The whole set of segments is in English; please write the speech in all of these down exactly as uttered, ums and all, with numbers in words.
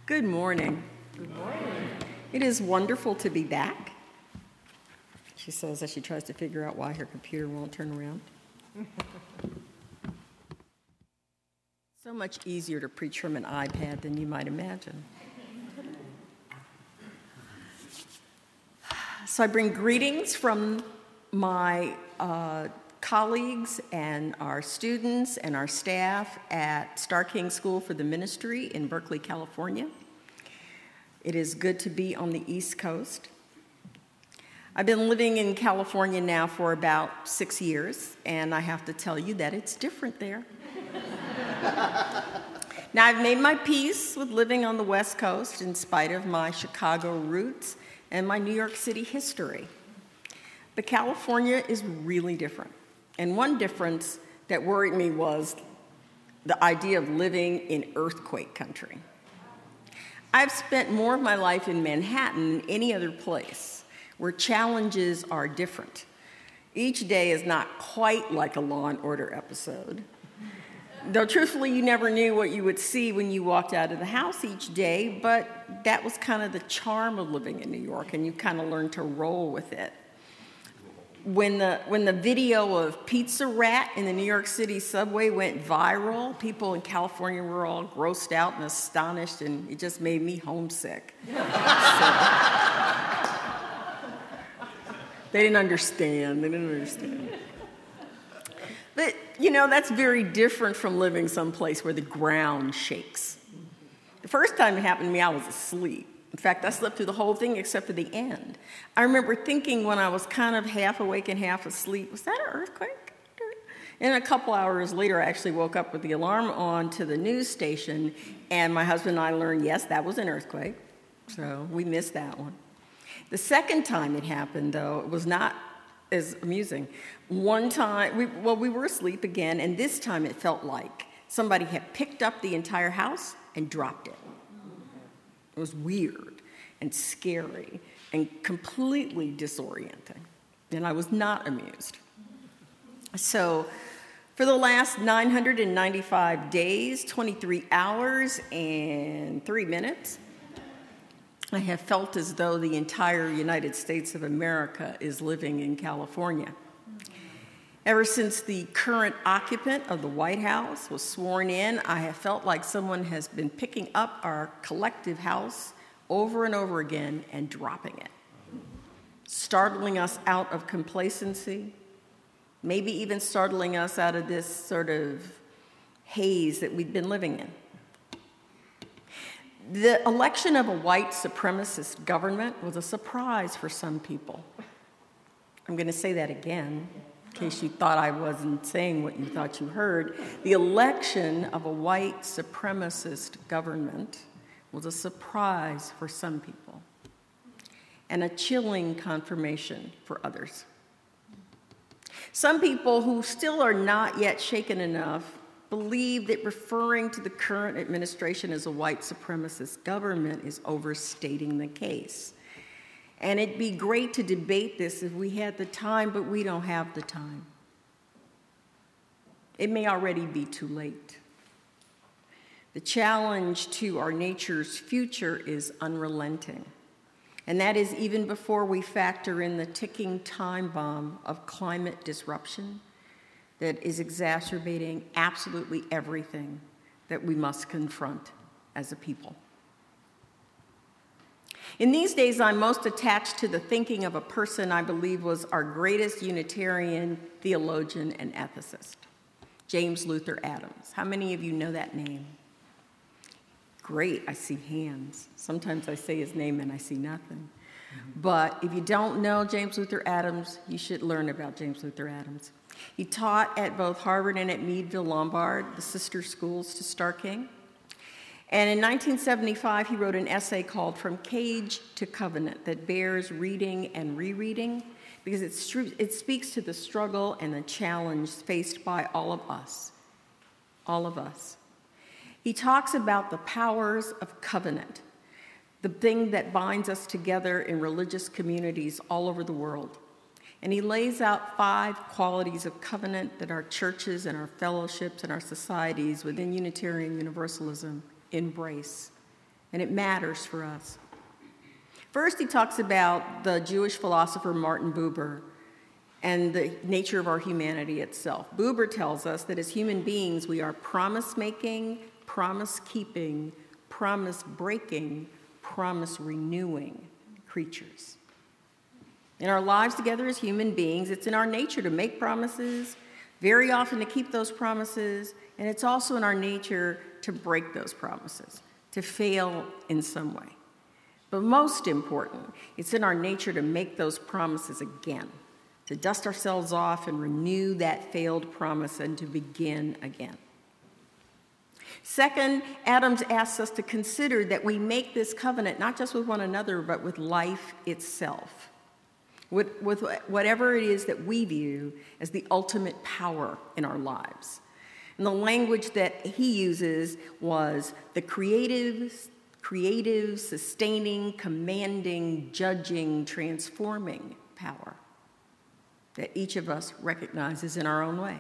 Good morning. Good morning. It is wonderful to be back, she says as she tries to figure out why her computer won't turn around. So much easier to preach from an iPad than you might imagine. So I bring greetings from my uh, colleagues and our students and our staff at Starr King School for the Ministry in Berkeley, California. It is good to be on the East Coast. I've been living in California now for about six years, and I have to tell you that it's different there. Now, I've made my peace with living on the West Coast in spite of my Chicago roots and my New York City history. But California is really different. And one difference that worried me was the idea of living in earthquake country. I've spent more of my life in Manhattan than any other place where challenges are different. Each day is not quite like a Law and Order episode. Though truthfully, you never knew what you would see when you walked out of the house each day, but that was kind of the charm of living in New York, and you kind of learned to roll with it. When the when the video of Pizza Rat in the New York City subway went viral, people in California were all grossed out and astonished, and it just made me homesick. So, they didn't understand. They didn't understand. But, you know, that's very different from living someplace where the ground shakes. The first time it happened to me, I was asleep. In fact, I slept through the whole thing except for the end. I remember thinking when I was kind of half awake and half asleep, was that an earthquake? And a couple hours later, I actually woke up with the alarm on to the news station, and my husband and I learned, yes, that was an earthquake. So we missed that one. The second time it happened, though, it was not as amusing. One time, we, well, we were asleep again, and this time it felt like somebody had picked up the entire house and dropped it. It was weird and scary and completely disorienting, and I was not amused. So for the last nine hundred ninety-five days, twenty-three hours, and three minutes, I have felt as though the entire United States of America is living in California. Ever since the current occupant of the White House was sworn in, I have felt like someone has been picking up our collective house over and over again and dropping it, startling us out of complacency, maybe even startling us out of this sort of haze that we've been living in. The election of a white supremacist government was a surprise for some people. I'm going to say that again, in case you thought I wasn't saying what you thought you heard. The election of a white supremacist government was a surprise for some people and a chilling confirmation for others. Some people who still are not yet shaken enough believe that referring to the current administration as a white supremacist government is overstating the case. And it'd be great to debate this if we had the time, but we don't have the time. It may already be too late. The challenge to our nature's future is unrelenting. And that is even before we factor in the ticking time bomb of climate disruption that is exacerbating absolutely everything that we must confront as a people. In these days, I'm most attached to the thinking of a person I believe was our greatest Unitarian theologian and ethicist, James Luther Adams. How many of you know that name? Great, I see hands. Sometimes I say his name and I see nothing. But if you don't know James Luther Adams, you should learn about James Luther Adams. He taught at both Harvard and at Meadville Lombard, the sister schools to Starr King. And in nineteen seventy-five, he wrote an essay called From Cage to Covenant that bears reading and rereading because it's true, it speaks to the struggle and the challenge faced by all of us, all of us. He talks about the powers of covenant, the thing that binds us together in religious communities all over the world. And he lays out five qualities of covenant that our churches and our fellowships and our societies within Unitarian Universalism embrace and it matters for us. First, he talks about the Jewish philosopher Martin Buber and the nature of our humanity itself. Buber tells us that as human beings, we are promise-making, promise-keeping, promise-breaking, promise-renewing creatures. In our lives together as human beings, it's in our nature to make promises, very often to keep those promises, and it's also in our nature to break those promises, to fail in some way. But most important, it's in our nature to make those promises again, to dust ourselves off and renew that failed promise and to begin again. Second, Adams asks us to consider that we make this covenant not just with one another, but with life itself, with, with whatever it is that we view as the ultimate power in our lives. And the language that he uses was the creative, creative, sustaining, commanding, judging, transforming power that each of us recognizes in our own way.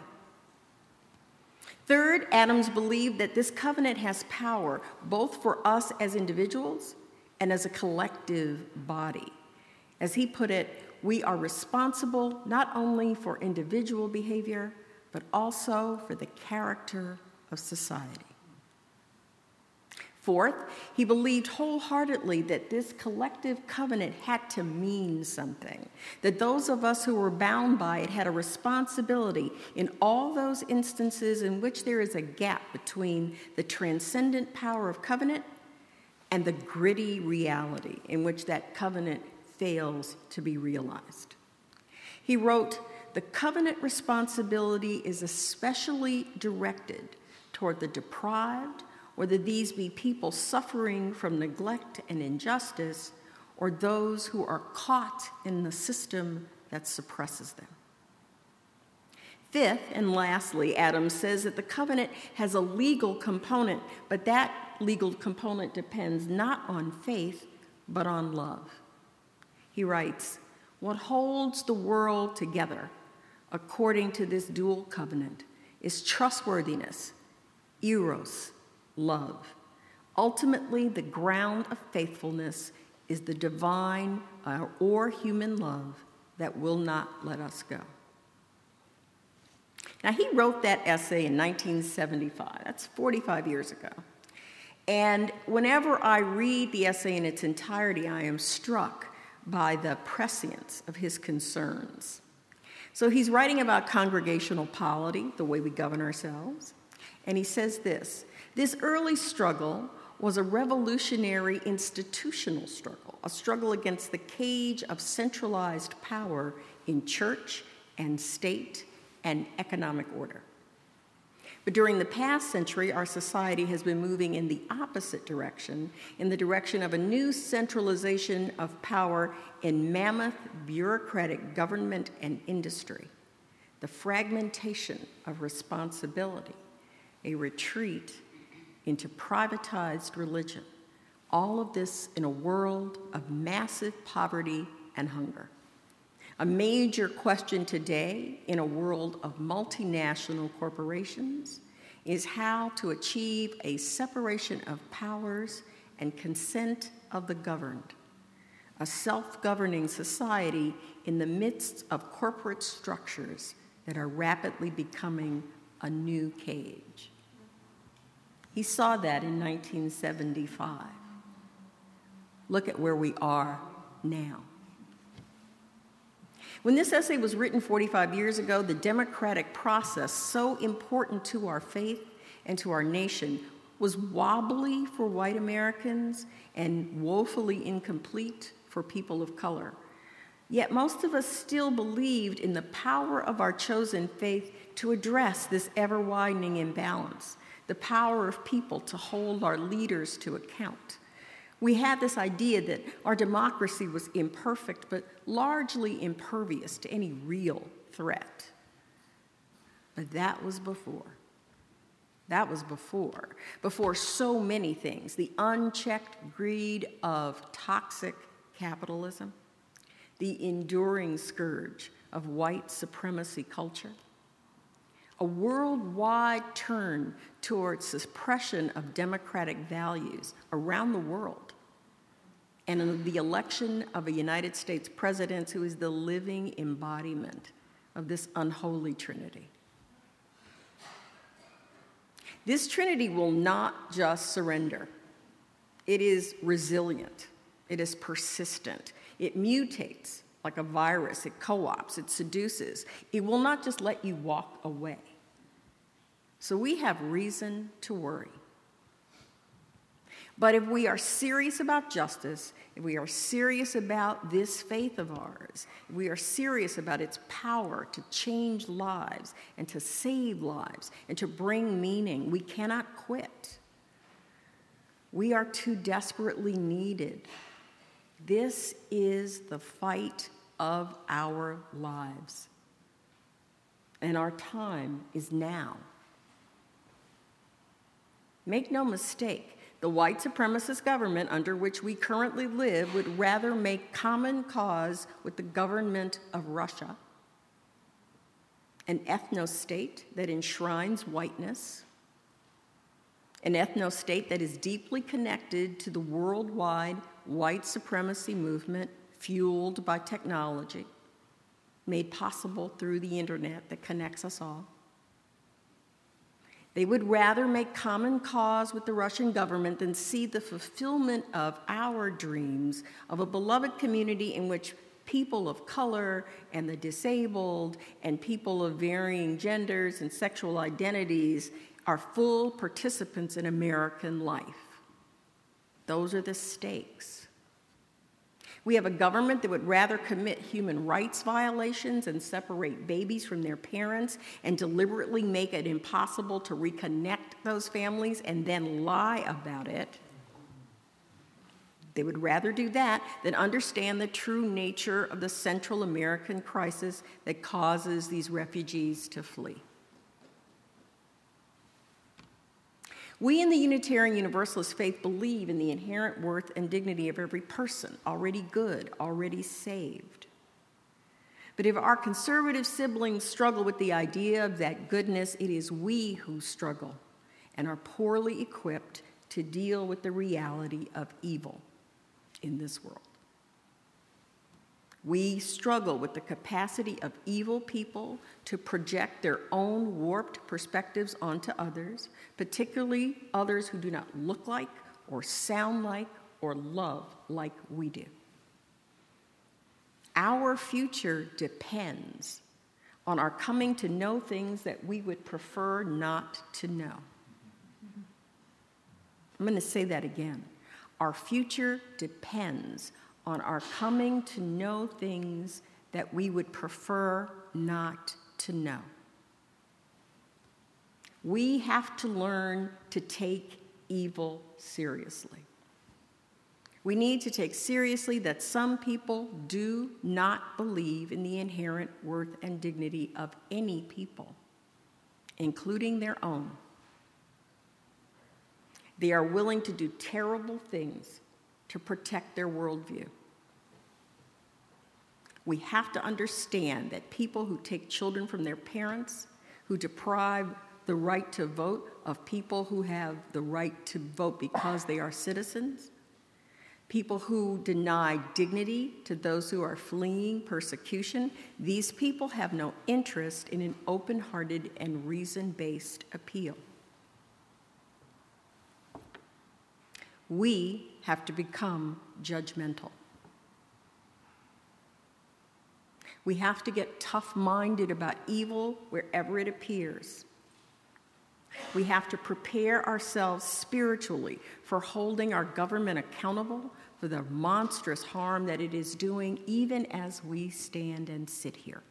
Third, Adams believed that this covenant has power both for us as individuals and as a collective body. As he put it, we are responsible not only for individual behavior, but also for the character of society. Fourth, he believed wholeheartedly that this collective covenant had to mean something, that those of us who were bound by it had a responsibility in all those instances in which there is a gap between the transcendent power of covenant and the gritty reality in which that covenant fails to be realized. He wrote, "The covenant responsibility is especially directed toward the deprived, whether these be people suffering from neglect and injustice, or those who are caught in the system that suppresses them." Fifth, and lastly, Adams says that the covenant has a legal component, but that legal component depends not on faith, but on love. He writes, "What holds the world together, according to this dual covenant, is trustworthiness, eros, love. Ultimately, the ground of faithfulness is the divine or human love that will not let us go." Now, he wrote that essay in nineteen seventy-five. That's forty-five years ago. And whenever I read the essay in its entirety, I am struck by the prescience of his concerns. So he's writing about congregational polity, the way we govern ourselves, and he says this: "This early struggle was a revolutionary institutional struggle, a struggle against the cage of centralized power in church and state and economic order. But during the past century, our society has been moving in the opposite direction, in the direction of a new centralization of power in mammoth bureaucratic government and industry, the fragmentation of responsibility, a retreat into privatized religion, all of this in a world of massive poverty and hunger. A major question today in a world of multinational corporations is how to achieve a separation of powers and consent of the governed, a self-governing society in the midst of corporate structures that are rapidly becoming a new cage." He saw that in nineteen seventy-five. Look at where we are now. When this essay was written forty-five years ago, the democratic process, so important to our faith and to our nation, was wobbly for white Americans and woefully incomplete for people of color. Yet most of us still believed in the power of our chosen faith to address this ever-widening imbalance, the power of people to hold our leaders to account. We had this idea that our democracy was imperfect, but largely impervious to any real threat. But that was before. That was before. Before so many things: the unchecked greed of toxic capitalism, the enduring scourge of white supremacy culture, a worldwide turn towards suppression of democratic values around the world, and in the election of a United States president who is the living embodiment of this unholy trinity. This trinity will not just surrender. It is resilient. It is persistent. It mutates like a virus. It co-ops. It seduces. It will not just let you walk away. So we have reason to worry. But if we are serious about justice, if we are serious about this faith of ours, if we are serious about its power to change lives and to save lives and to bring meaning, we cannot quit. We are too desperately needed. This is the fight of our lives. And our time is now. Make no mistake, the white supremacist government under which we currently live would rather make common cause with the government of Russia, an ethno-state that enshrines whiteness, an ethno-state that is deeply connected to the worldwide white supremacy movement fueled by technology, made possible through the internet that connects us all. They would rather make common cause with the Russian government than see the fulfillment of our dreams of a beloved community in which people of color and the disabled and people of varying genders and sexual identities are full participants in American life. Those are the stakes. We have a government that would rather commit human rights violations and separate babies from their parents and deliberately make it impossible to reconnect those families and then lie about it. They would rather do that than understand the true nature of the Central American crisis that causes these refugees to flee. We in the Unitarian Universalist faith believe in the inherent worth and dignity of every person, already good, already saved. But if our conservative siblings struggle with the idea of that goodness, it is we who struggle and are poorly equipped to deal with the reality of evil in this world. We struggle with the capacity of evil people to project their own warped perspectives onto others, particularly others who do not look like or sound like or love like we do. Our future depends on our coming to know things that we would prefer not to know. I'm going to say that again. Our future depends on our coming to know things that we would prefer not to know. We have to learn to take evil seriously. We need to take seriously that some people do not believe in the inherent worth and dignity of any people, including their own. They are willing to do terrible things to protect their worldview. We have to understand that people who take children from their parents, who deprive the right to vote of people who have the right to vote because they are citizens, people who deny dignity to those who are fleeing persecution, these people have no interest in an open-hearted and reason-based appeal. We have to become judgmental. We have to get tough-minded about evil wherever it appears. We have to prepare ourselves spiritually for holding our government accountable for the monstrous harm that it is doing, even as we stand and sit here.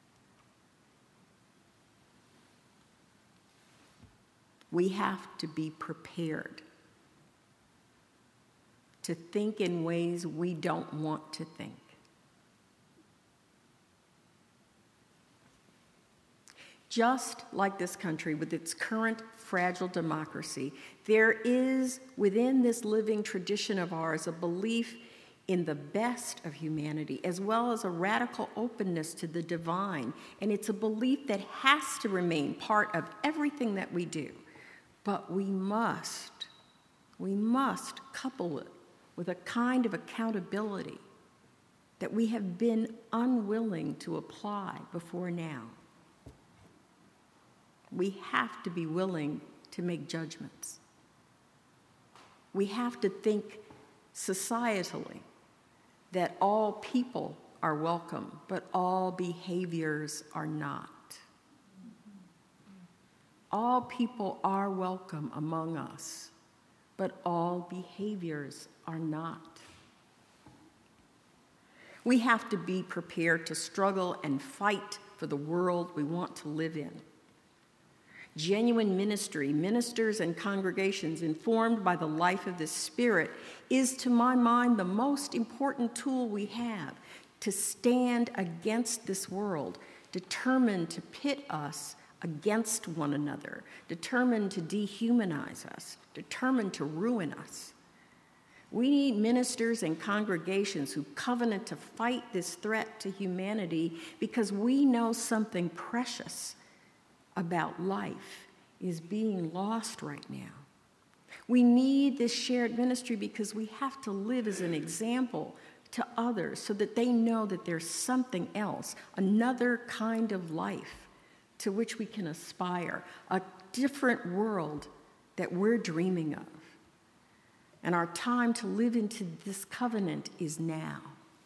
We have to be prepared to think in ways we don't want to think. Just like this country, with its current fragile democracy, there is within this living tradition of ours a belief in the best of humanity, as well as a radical openness to the divine. And it's a belief that has to remain part of everything that we do. But we must, we must couple it with a kind of accountability that we have been unwilling to apply before now. We have to be willing to make judgments. We have to think societally that all people are welcome, but all behaviors are not. All people are welcome among us, but all behaviors are not. We have to be prepared to struggle and fight for the world we want to live in. Genuine ministry, ministers and congregations informed by the life of the Spirit, is, to my mind, the most important tool we have to stand against this world, determined to pit us against one another, determined to dehumanize us, determined to ruin us. We need ministers and congregations who covenant to fight this threat to humanity because we know something precious about life is being lost right now. We need this shared ministry because we have to live as an example to others so that they know that there's something else, another kind of life to which we can aspire, a different world that we're dreaming of. And our time to live into this covenant is now.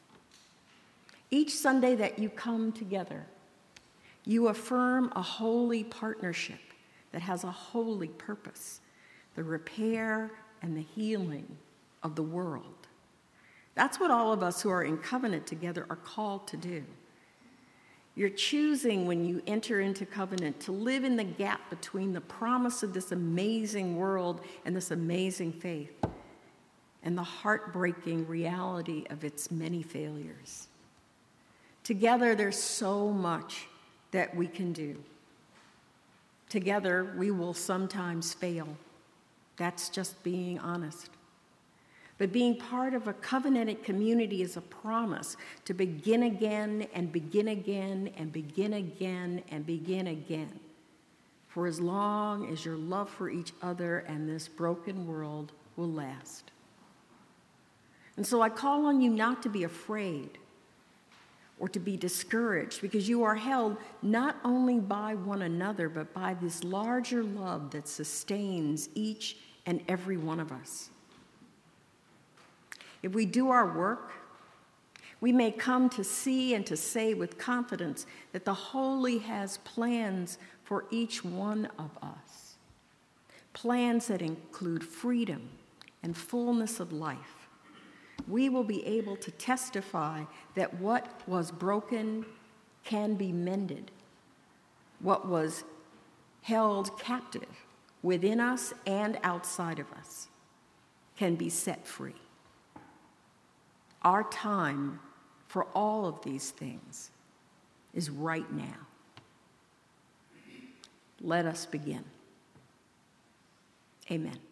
Each Sunday that you come together, you affirm a holy partnership that has a holy purpose, the repair and the healing of the world. That's what all of us who are in covenant together are called to do. You're choosing, when you enter into covenant, to live in the gap between the promise of this amazing world and this amazing faith and the heartbreaking reality of its many failures. Together, there's so much that we can do. Together, we will sometimes fail. That's just being honest. But being part of a covenanted community is a promise to begin again and begin again and begin again and begin again for as long as your love for each other and this broken world will last. And so I call on you not to be afraid or to be discouraged, because you are held not only by one another, but by this larger love that sustains each and every one of us. If we do our work, we may come to see and to say with confidence that the Holy has plans for each one of us, plans that include freedom and fullness of life. We will be able to testify that what was broken can be mended. What was held captive within us and outside of us can be set free. Our time for all of these things is right now. Let us begin. Amen.